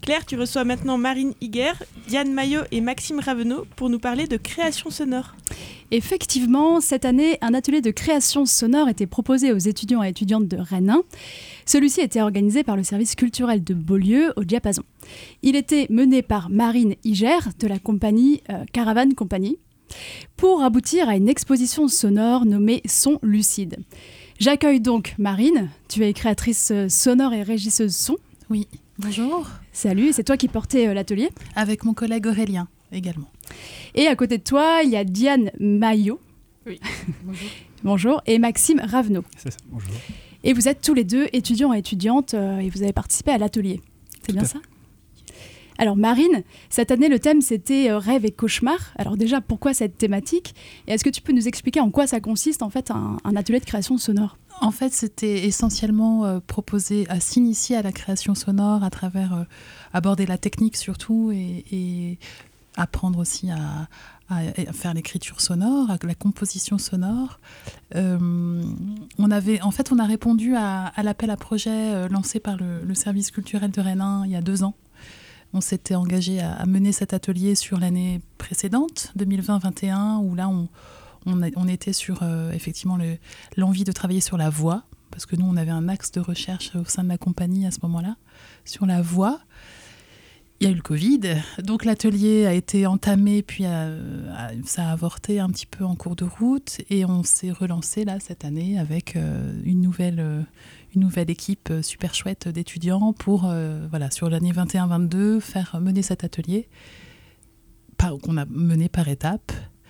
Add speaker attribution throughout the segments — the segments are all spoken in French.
Speaker 1: Claire, tu reçois maintenant Marine Higuer, Diane Maillot et Maxime Ravenot pour nous parler de création sonore.
Speaker 2: Effectivement, cette année, un atelier de création sonore était proposé aux étudiants et étudiantes de Rennes 1. Celui-ci était organisé par le service culturel de Beaulieu au Diapason. Il était mené par Marine Higuer de la compagnie Caravane Compagnie pour aboutir à une exposition sonore nommée Son Lucide. J'accueille donc Marine, tu es créatrice sonore et régisseuse son.
Speaker 3: Oui, bonjour.
Speaker 2: Salut, c'est toi qui portais l'atelier.
Speaker 3: Avec mon collègue Aurélien également.
Speaker 2: Et à côté de toi, il y a Diane Maillot.
Speaker 4: Oui, bonjour.
Speaker 2: Bonjour, et Maxime Ravenot.
Speaker 5: C'est ça, bonjour.
Speaker 2: Et vous êtes tous les deux étudiants et étudiantes et vous avez participé à l'atelier. C'est bien ça ? Alors Marine, cette année le thème c'était rêve et cauchemar. Alors déjà pourquoi cette thématique ? Et est-ce que tu peux nous expliquer en quoi ça consiste en fait un atelier de création sonore ?
Speaker 3: En fait c'était essentiellement proposé à s'initier à la création sonore à travers aborder la technique surtout et apprendre aussi à faire l'écriture sonore, à la composition sonore. On a répondu à l'appel à projet lancé par le service culturel de Rennes 1 il y a 2 ans. On s'était engagé à mener cet atelier sur l'année précédente, 2020-21, où là, on était sur effectivement l'envie de travailler sur la voix, parce que nous, on avait un axe de recherche au sein de la compagnie à ce moment-là, sur la voix. Il y a eu le Covid, donc l'atelier a été entamé, puis ça a avorté un petit peu en cours de route, et on s'est relancé là cette année avec une nouvelle équipe super chouette d'étudiants pour, sur l'année 21-22, mener cet atelier qu'on a mené par étapes.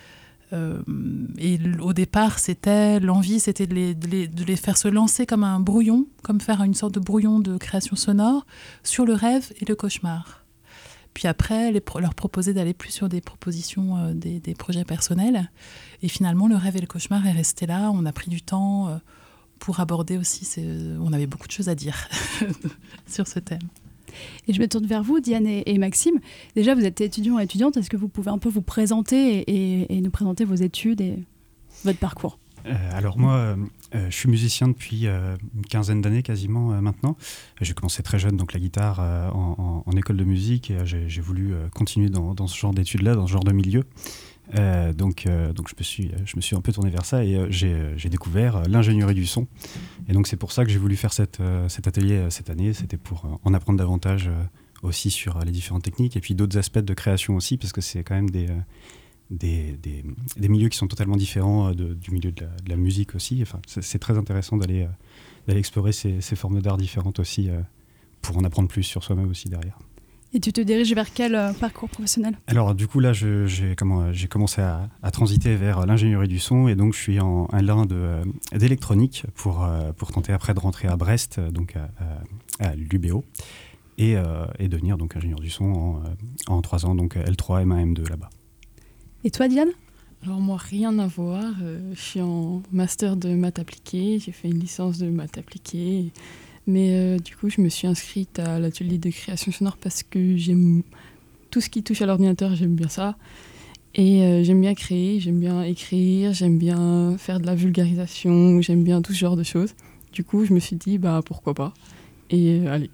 Speaker 3: Et au départ, l'envie, c'était de les faire se lancer comme un brouillon, comme faire une sorte de brouillon de création sonore sur le rêve et le cauchemar. Puis après, leur proposer d'aller plus sur des propositions, des projets personnels. Et finalement, le rêve et le cauchemar est resté là. On a pris du temps pour aborder aussi, on avait beaucoup de choses à dire sur ce thème.
Speaker 2: Et je me tourne vers vous, Diane et Maxime. Déjà, vous êtes étudiants et étudiantes. Est-ce que vous pouvez un peu vous présenter et nous présenter vos études et votre parcours ?
Speaker 5: Alors moi, je suis musicien depuis une quinzaine d'années quasiment maintenant. J'ai commencé très jeune, donc la guitare en école de musique. Et j'ai voulu continuer dans ce genre d'études-là, dans ce genre de milieu. Donc je me suis un peu tourné vers ça et j'ai découvert l'ingénierie du son. Et donc c'est pour ça que j'ai voulu faire cet atelier cette année. C'était pour en apprendre davantage aussi sur les différentes techniques et puis d'autres aspects de création aussi, parce que c'est quand même des milieux qui sont totalement différents du milieu de la musique aussi. Enfin, c'est très intéressant d'aller explorer ces formes d'art différentes aussi pour en apprendre plus sur soi-même aussi derrière.
Speaker 2: Et tu te diriges vers quel parcours professionnel ?
Speaker 5: Alors du coup là, j'ai commencé à transiter vers l'ingénierie du son et donc je suis en L1 d'électronique pour tenter après de rentrer à Brest, donc à l'UBO et devenir donc ingénieur du son en 3 ans, donc L3, M1, M2 là-bas.
Speaker 2: Et toi, Diane ?
Speaker 4: Alors moi, rien à voir. Je suis en master de maths appliquées. J'ai fait une licence de maths appliquées. Mais du coup, je me suis inscrite à l'atelier de création sonore parce que j'aime tout ce qui touche à l'ordinateur, j'aime bien ça. Et j'aime bien créer, j'aime bien écrire, j'aime bien faire de la vulgarisation, j'aime bien tout ce genre de choses. Du coup, je me suis dit, pourquoi pas. Et allez.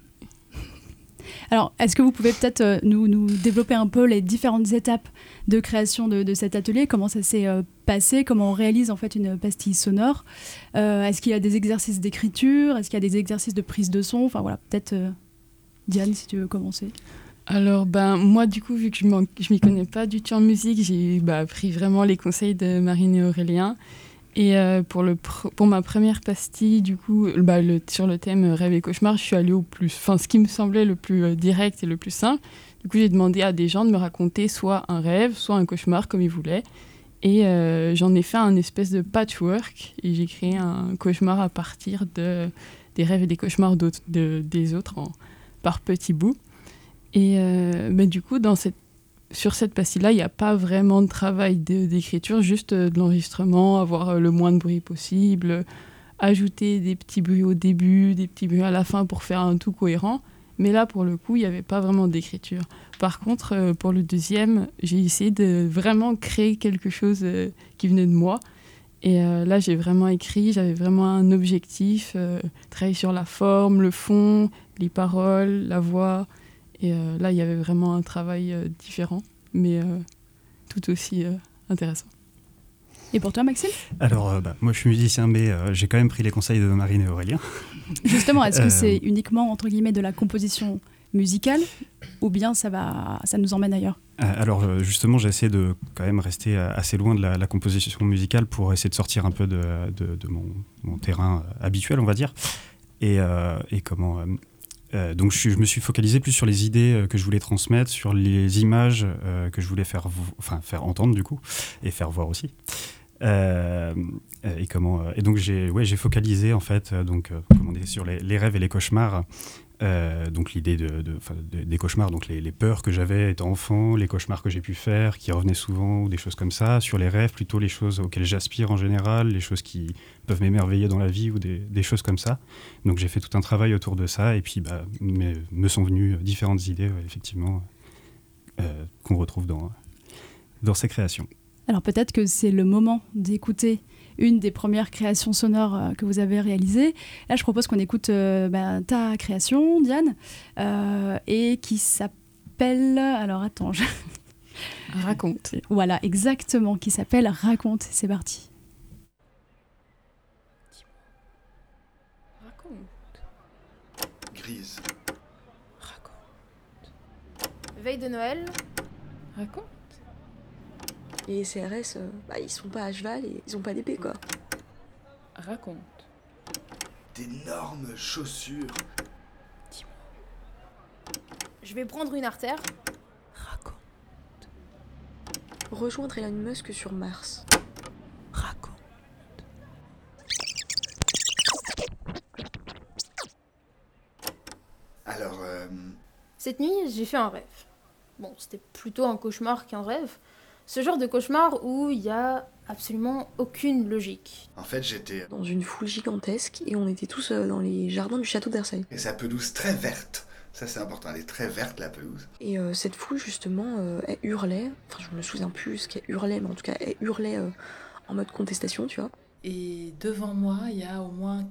Speaker 2: Alors, est-ce que vous pouvez peut-être nous développer un peu les différentes étapes de création de cet atelier ? Comment ça s'est passé ? Comment on réalise en fait une pastille sonore ? Est-ce qu'il y a des exercices d'écriture ? Est-ce qu'il y a des exercices de prise de son ? Enfin voilà, peut-être Diane, si tu veux commencer.
Speaker 4: Alors, moi, du coup, vu que je m'y connais pas du tout en musique, j'ai pris vraiment les conseils de Marine et Aurélien. Et pour ma première pastille, du coup, sur le thème rêve et cauchemar, je suis allée ce qui me semblait le plus direct et le plus simple. Du coup, j'ai demandé à des gens de me raconter soit un rêve, soit un cauchemar, comme ils voulaient. Et j'en ai fait un espèce de patchwork. Et j'ai créé un cauchemar à partir des rêves et des cauchemars des autres par petits bouts. Et du coup, sur cette pastille-là, il n'y a pas vraiment de travail d'écriture, juste de l'enregistrement, avoir le moins de bruit possible, ajouter des petits bruits au début, des petits bruits à la fin pour faire un tout cohérent. Mais là, pour le coup, il n'y avait pas vraiment d'écriture. Par contre, pour le deuxième, j'ai essayé de vraiment créer quelque chose qui venait de moi. Et là, j'ai vraiment écrit, j'avais vraiment un objectif, travailler sur la forme, le fond, les paroles, la voix. Et là, il y avait vraiment un travail différent, mais tout aussi intéressant.
Speaker 2: Et pour toi, Maxime ?
Speaker 5: Alors, moi je suis musicien, mais j'ai quand même pris les conseils de Marine et Aurélien.
Speaker 2: Justement, est-ce que c'est uniquement, entre guillemets, de la composition musicale ou bien ça nous emmène ailleurs ?
Speaker 5: Alors justement, j'ai essayé de quand même rester assez loin de la composition musicale pour essayer de sortir un peu de mon terrain habituel, on va dire. Et donc je me suis focalisé plus sur les idées que je voulais transmettre, sur les images que je voulais faire entendre du coup, et faire voir aussi. Et donc j'ai focalisé en fait sur les rêves et les cauchemars. Donc l'idée des cauchemars, donc les peurs que j'avais étant enfant, les cauchemars que j'ai pu faire, qui revenaient souvent, ou des choses comme ça. Sur les rêves, plutôt les choses auxquelles j'aspire en général, les choses qui peuvent m'émerveiller dans la vie, ou des choses comme ça. Donc j'ai fait tout un travail autour de ça, et puis me sont venues différentes idées, effectivement, qu'on retrouve dans ces créations.
Speaker 2: Alors peut-être que c'est le moment d'écouter une des premières créations sonores que vous avez réalisées. Là, je propose qu'on écoute ta création, Diane, et qui s'appelle... Alors attends,
Speaker 4: Raconte.
Speaker 2: Voilà, exactement, qui s'appelle Raconte. C'est parti.
Speaker 6: Raconte.
Speaker 7: Grise.
Speaker 6: Raconte. Veille de Noël. Raconte.
Speaker 8: Les CRS, ils sont pas à cheval et ils ont pas d'épée, quoi.
Speaker 6: Raconte.
Speaker 7: D'énormes chaussures.
Speaker 6: Dis-moi. Je vais prendre une artère. Raconte.
Speaker 8: Rejoindre Elon Musk sur Mars.
Speaker 6: Raconte.
Speaker 7: Alors,
Speaker 6: Cette nuit, j'ai fait un rêve. Bon, c'était plutôt un cauchemar qu'un rêve. Ce genre de cauchemar où il y a absolument aucune logique.
Speaker 7: en fait, j'étais...
Speaker 8: Dans une foule gigantesque et on était tous dans les jardins du château de Versailles.
Speaker 7: Et sa pelouse très verte. Ça, c'est important, elle est très verte, la pelouse.
Speaker 8: Et cette foule, justement, elle hurlait. Enfin, je me souviens plus ce qu'elle hurlait, mais en tout cas, elle hurlait en mode contestation, tu vois.
Speaker 3: Et devant moi, il y a au moins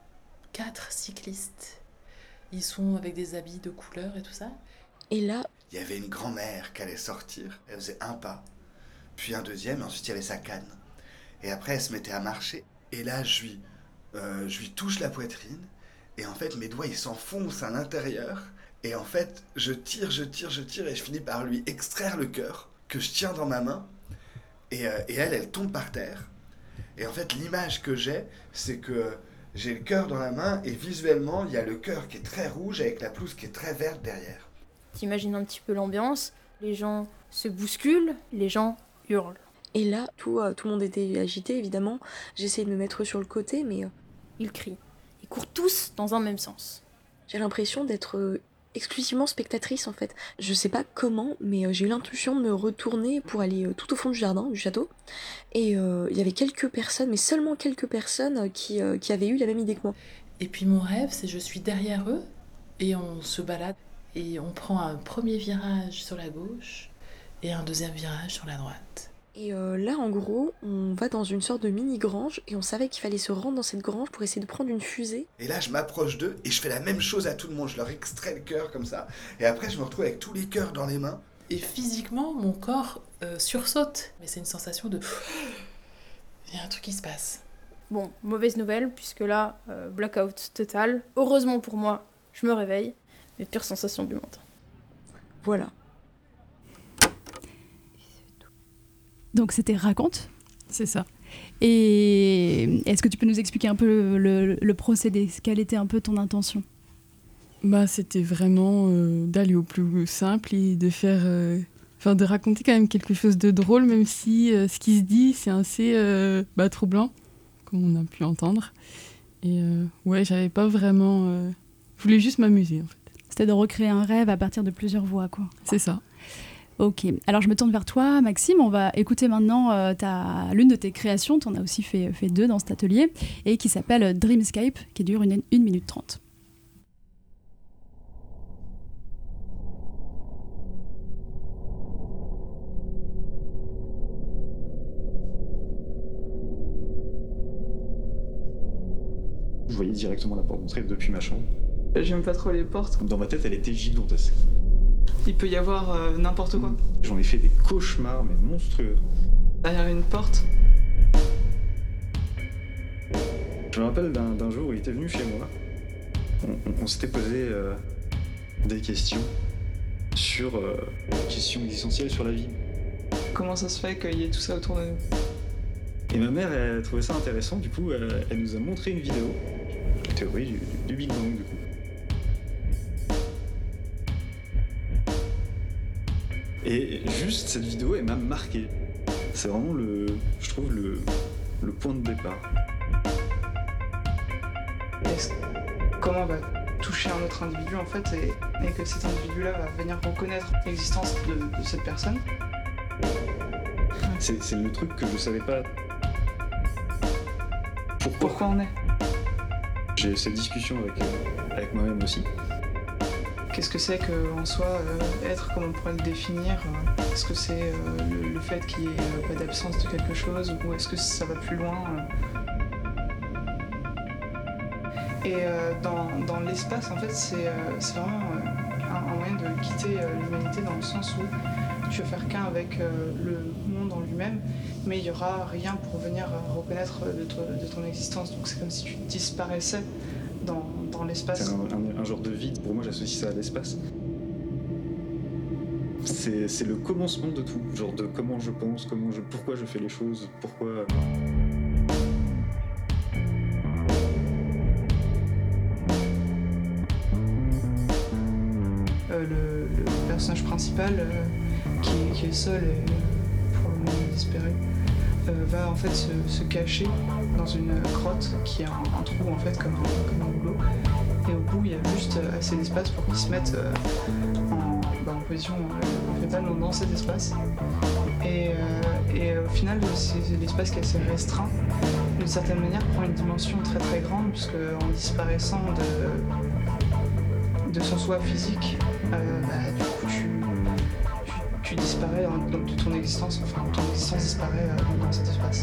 Speaker 3: 4 cyclistes. Ils sont avec des habits de couleur et tout ça.
Speaker 8: Et là,
Speaker 7: Il y avait une grand-mère qui allait sortir. Elle faisait un pas, puis un deuxième, et ensuite il y avait sa canne. Et après, elle se mettait à marcher. Et là, je lui touche la poitrine. Et en fait, mes doigts, ils s'enfoncent à l'intérieur. Et en fait, je tire, et je finis par lui extraire le cœur que je tiens dans ma main. Et elle tombe par terre. Et en fait, l'image que j'ai, c'est que j'ai le cœur dans la main, et visuellement, il y a le cœur qui est très rouge avec la pelouse qui est très verte derrière.
Speaker 6: T'imagines un petit peu l'ambiance. Les gens se bousculent, les gens hurlent.
Speaker 8: et là, tout le monde était agité, évidemment. J'essayais de me mettre sur le côté, mais
Speaker 6: Ils crient. Ils courent tous dans un même sens.
Speaker 8: j'ai l'impression d'être exclusivement spectatrice, en fait. Je sais pas comment, mais j'ai eu l'intuition de me retourner pour aller tout au fond du jardin, du château. Et il y avait quelques personnes, mais seulement quelques personnes qui avaient eu la même idée que moi.
Speaker 3: Et puis mon rêve, c'est je suis derrière eux et on se balade et on prend un premier virage sur la gauche et un deuxième virage sur la droite.
Speaker 8: Et là, en gros, on va dans une sorte de mini-grange et on savait qu'il fallait se rendre dans cette grange pour essayer de prendre une fusée.
Speaker 7: Et là, je m'approche d'eux et je fais la même chose à tout le monde. Je leur extrais le cœur comme ça. Et après, je me retrouve avec tous les cœurs dans les mains.
Speaker 3: Et physiquement, mon corps sursaute. Mais c'est une sensation de... Il y a un truc qui se passe.
Speaker 6: Bon, mauvaise nouvelle, puisque là, blackout total. Heureusement pour moi, je me réveille. Mais pire sensation du monde.
Speaker 8: Voilà.
Speaker 2: Donc c'était Raconte.
Speaker 4: C'est ça.
Speaker 2: Et est-ce que tu peux nous expliquer un peu le procédé ? Quelle était un peu ton intention ?
Speaker 4: C'était vraiment d'aller au plus simple et de faire... de raconter quand même quelque chose de drôle, même si ce qui se dit, c'est assez troublant, comme on a pu entendre. Et j'avais pas vraiment... je voulais juste m'amuser, en fait.
Speaker 2: C'était de recréer un rêve à partir de plusieurs voix, quoi.
Speaker 4: C'est ça.
Speaker 2: Ok, alors je me tourne vers toi, Maxime. On va écouter maintenant l'une de tes créations. Tu en as aussi fait 2 dans cet atelier, et qui s'appelle Dreamscape, qui dure 1 minute 30.
Speaker 9: Je voyais directement la porte d'entrée depuis ma chambre.
Speaker 10: J'aime pas trop les portes.
Speaker 9: Dans ma tête, elle était gigantesque.
Speaker 10: Il peut y avoir n'importe quoi.
Speaker 11: J'en ai fait des cauchemars, mais monstrueux.
Speaker 10: Derrière une porte.
Speaker 11: Je me rappelle d'un jour où il était venu chez moi. On s'était posé des questions sur questions existentielles sur la vie.
Speaker 10: Comment ça se fait qu'il y ait tout ça autour de nous?
Speaker 11: Et ma mère, elle trouvait ça intéressant, du coup, elle nous a montré une vidéo, la théorie du Big Bang, du coup. Et juste cette vidéo, elle m'a marqué. C'est vraiment je trouve, le point de départ.
Speaker 10: Comment on va toucher un autre individu en fait et que cet individu-là va venir reconnaître l'existence de cette personne.
Speaker 11: C'est le truc que je savais pas.
Speaker 10: Pourquoi on est?
Speaker 11: J'ai cette discussion avec moi-même aussi.
Speaker 10: Qu'est-ce que c'est qu'en soi être, comment on pourrait le définir? Est-ce que c'est le fait qu'il n'y ait pas d'absence de quelque chose ou est-ce que ça va plus loin? Et dans l'espace, en fait, c'est vraiment un moyen de quitter l'humanité dans le sens où tu veux faire qu'un avec le monde en lui-même, mais il n'y aura rien pour venir reconnaître de ton existence. Donc c'est comme si tu disparaissais dans l'espace.
Speaker 11: C'est un genre de vide. Pour moi, j'associe ça à l'espace. C'est le commencement de tout. Genre de comment je pense, pourquoi je fais les choses, pourquoi...
Speaker 10: Le personnage principal, qui est seul et pour le moment désespéré, va en fait se cacher dans une grotte qui a un trou en fait comme un goulot. Et au bout, il y a juste assez d'espace pour qu'il se mette en position fétale dans cet espace. Et au final, c'est l'espace qui est assez restreint. D'une certaine manière, prend une dimension très très grande, puisque en disparaissant de son soi physique, du coup tu disparais de ton existence, enfin ton existence disparaît dans cet espace.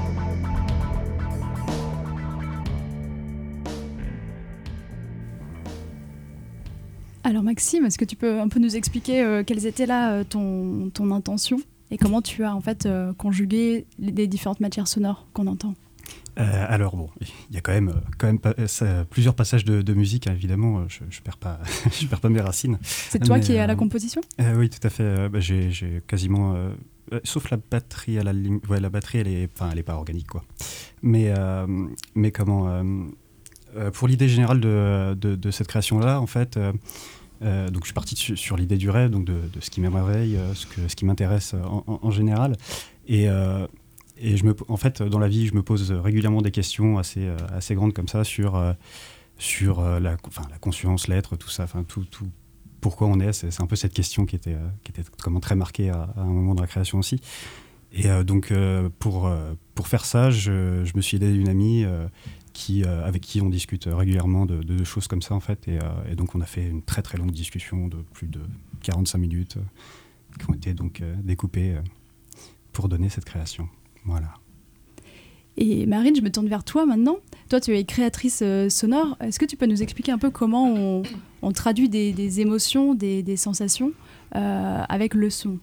Speaker 2: Alors Maxime, est-ce que tu peux un peu nous expliquer quelles étaient là ton intention et comment tu as en fait conjugué les différentes matières sonores qu'on entend?
Speaker 5: Alors bon, il y a quand même plusieurs passages de musique, hein, évidemment, je perds pas mes racines.
Speaker 2: C'est toi qui es à la composition?
Speaker 5: Oui, tout à fait. J'ai quasiment, sauf la batterie à la limite, ouais, la batterie elle est pas organique quoi. Mais comment, pour l'idée générale de cette création-là, en fait, donc je suis parti sur l'idée du rêve, donc de ce qui m'émerveille, ce qui m'intéresse en général, et en fait, dans la vie, je me pose régulièrement des questions assez grandes comme ça sur la conscience, l'être, tout ça, tout pourquoi on est. C'est un peu cette question qui était comment très marquée à un moment de la création aussi. Et donc pour faire ça, je me suis aidé d'une amie avec qui on discute régulièrement de choses comme ça en fait. Et donc on a fait une très très longue discussion de plus de 45 minutes qui ont été donc découpées pour donner cette création. Voilà.
Speaker 2: Et Marine, je me tourne vers toi maintenant. Toi, tu es créatrice sonore. Est-ce que tu peux nous expliquer un peu comment on traduit des émotions, des sensations avec le son?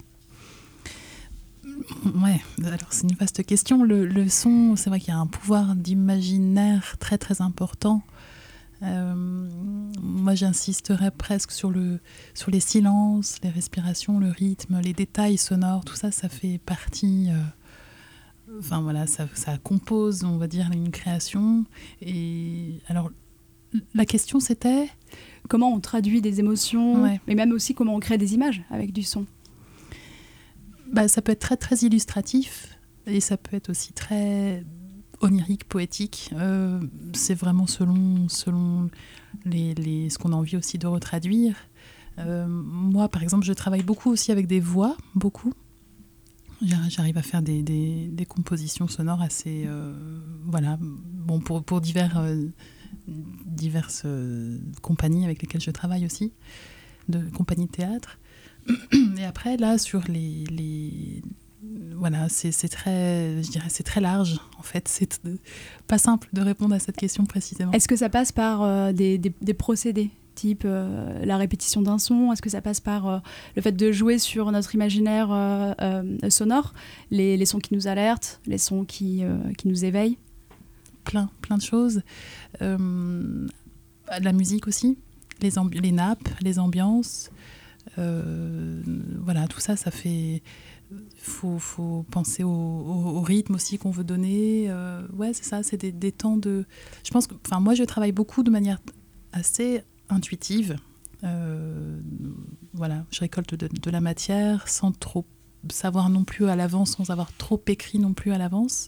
Speaker 3: Ouais, alors c'est une vaste question. Le son, c'est vrai qu'il y a un pouvoir d'imaginaire très très important. Moi, j'insisterais presque sur les silences, les respirations, le rythme, les détails sonores. Tout ça, ça fait partie... Enfin voilà, ça compose, on va dire, une création. Et alors, la question c'était
Speaker 2: comment on traduit des émotions,
Speaker 3: ouais.
Speaker 2: Mais même aussi comment on crée des images avec du son.
Speaker 3: Ça peut être très très illustratif et ça peut être aussi très onirique, poétique. C'est vraiment selon ce qu'on a envie aussi de retraduire. Moi, par exemple, je travaille beaucoup aussi avec des voix, beaucoup. J'arrive à faire des compositions sonores assez... voilà, bon, pour diverses compagnies avec lesquelles je travaille aussi, de compagnies de théâtre. Et après, là, sur voilà, c'est très, je dirais, c'est très large, en fait. C'est pas simple de répondre à cette question précisément.
Speaker 2: Est-ce que ça passe par des procédés type la répétition d'un son? Est-ce que ça passe par le fait de jouer sur notre imaginaire sonore, les sons qui nous alertent, les sons qui nous éveillent?
Speaker 3: Plein de choses. La musique aussi, les nappes, les ambiances. Voilà, tout ça, ça fait... Faut penser au rythme aussi qu'on veut donner. Ouais, c'est ça, c'est des temps de... Je pense que... Enfin, moi, je travaille beaucoup de manière assez intuitive. Voilà, je récolte de la matière sans trop savoir non plus à l'avance, sans avoir trop écrit non plus à l'avance.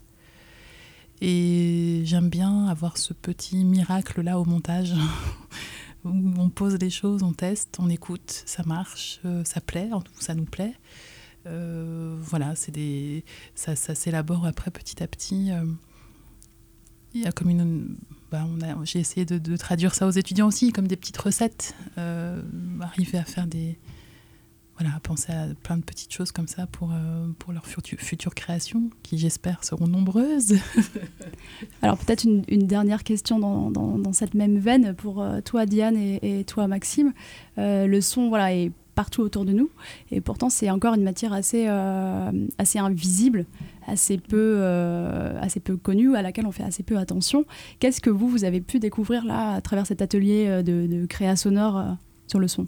Speaker 3: Et j'aime bien avoir ce petit miracle-là au montage, où on pose les choses, on teste, on écoute, ça marche, ça plaît, ça nous plaît. Voilà, ça s'élabore après petit à petit. Il y a comme j'ai essayé de traduire ça aux étudiants aussi, comme des petites recettes, arriver à faire à penser à plein de petites choses comme ça pour leurs futures créations, qui j'espère seront nombreuses.
Speaker 2: Alors peut-être une dernière question dans cette même veine pour toi Diane et toi Maxime. Le son est partout autour de nous et pourtant c'est encore une matière assez invisible, assez peu connue, à laquelle on fait assez peu attention. Qu'est-ce que vous avez pu découvrir là à travers cet atelier de créa sonore sur le son?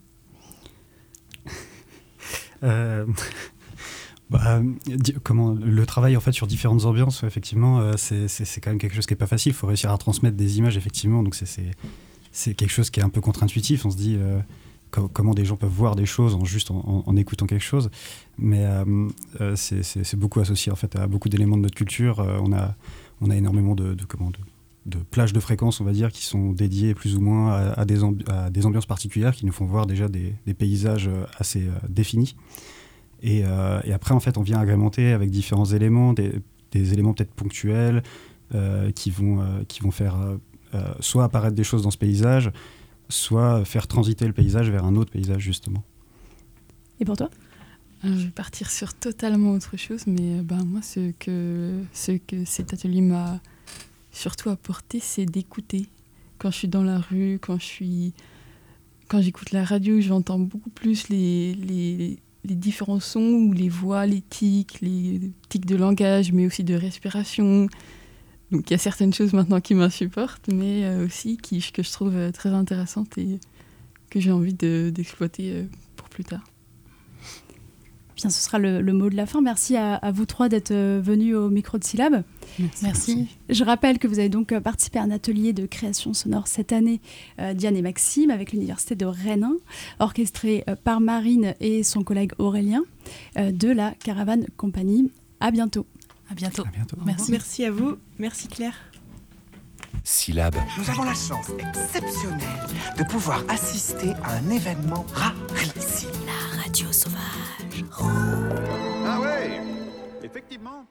Speaker 5: Le travail en fait sur différentes ambiances, effectivement, c'est quand même quelque chose qui est pas facile. Il faut réussir à transmettre des images, effectivement. Donc c'est quelque chose qui est un peu contre-intuitif. On se dit comment des gens peuvent voir des choses en écoutant quelque chose, mais c'est beaucoup associé en fait à beaucoup d'éléments de notre culture. On a énormément de plages de fréquences, on va dire, qui sont dédiées plus ou moins à des ambiances particulières qui nous font voir déjà des paysages assez définis. Et après, en fait, on vient agrémenter avec différents éléments, des éléments peut-être ponctuels qui vont faire soit apparaître des choses dans ce paysage, soit faire transiter le paysage vers un autre paysage, justement.
Speaker 2: Et pour toi ?
Speaker 4: Je vais partir sur totalement autre chose, mais moi, ce que cet atelier m'a surtout apporté, c'est d'écouter. Quand je suis dans la rue, quand j'écoute la radio, j'entends beaucoup plus les différents sons ou les voix, les tics de langage, mais aussi de respiration. Donc il y a certaines choses maintenant qui m'insupportent, mais aussi que je trouve très intéressantes et que j'ai envie d'exploiter pour plus tard.
Speaker 2: Bien, ce sera le mot de la fin. Merci à vous trois d'être venus au micro de Syllab.
Speaker 3: Merci.
Speaker 2: Je rappelle que vous avez donc participé à un atelier de création sonore cette année, Diane et Maxime, avec l'Université de Rennes 1, orchestré par Marine et son collègue Aurélien, de la Caravane Compagnie. À bientôt.
Speaker 3: À bientôt.
Speaker 1: Merci. Merci à vous. Merci Claire.
Speaker 12: Syllab. Nous avons la chance exceptionnelle de pouvoir assister à un événement rarissime.
Speaker 13: La radio sauvage.
Speaker 14: Ah ouais, effectivement.